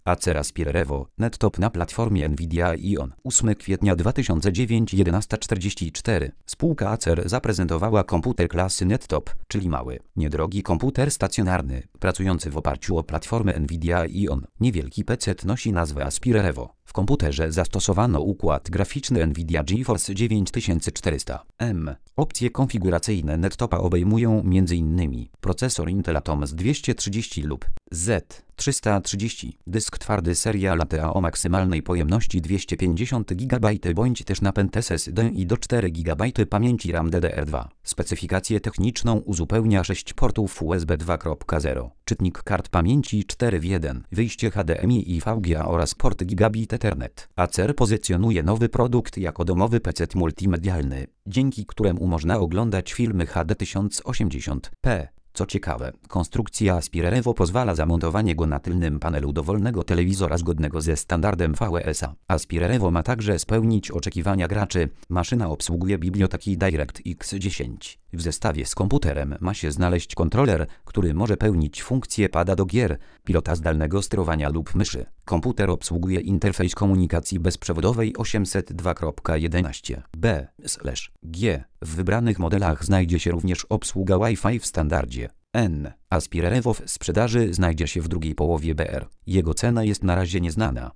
Acer Aspire Evo, Nettop na platformie Nvidia Ion. 8 kwietnia 2009 11:44. Spółka Acer zaprezentowała komputer klasy Nettop, czyli mały, niedrogi komputer stacjonarny, pracujący w oparciu o platformę Nvidia Ion. Niewielki PC nosi nazwę Aspire Evo. W komputerze zastosowano układ graficzny Nvidia GeForce 9400M. Opcje konfiguracyjne Nettopa obejmują m.in. procesor Intel Atom Z230 lub Z330, dysk twardy seria Latea o maksymalnej pojemności 250 GB bądź też napęd SSD i do 4 GB pamięci RAM DDR2. Specyfikację techniczną uzupełnia 6 portów USB 2.0, czytnik kart pamięci 4 w 1, wyjście HDMI i VGA oraz port Gigabit Ethernet. Acer pozycjonuje nowy produkt jako domowy PC multimedialny, dzięki któremu można oglądać filmy HD 1080p. Co ciekawe, konstrukcja Aspire Evo pozwala zamontowanie go na tylnym panelu dowolnego telewizora zgodnego ze standardem VESA. Aspire Evo ma także spełnić oczekiwania graczy. Maszyna obsługuje biblioteki DirectX 10. W zestawie z komputerem ma się znaleźć kontroler, który może pełnić funkcję pada do gier, pilota zdalnego sterowania lub myszy. Komputer obsługuje interfejs komunikacji bezprzewodowej 802.11b/G. W wybranych modelach znajdzie się również obsługa Wi-Fi w standardzie N. Aspire Evo w sprzedaży znajdzie się w drugiej połowie BR. Jego cena jest na razie nieznana.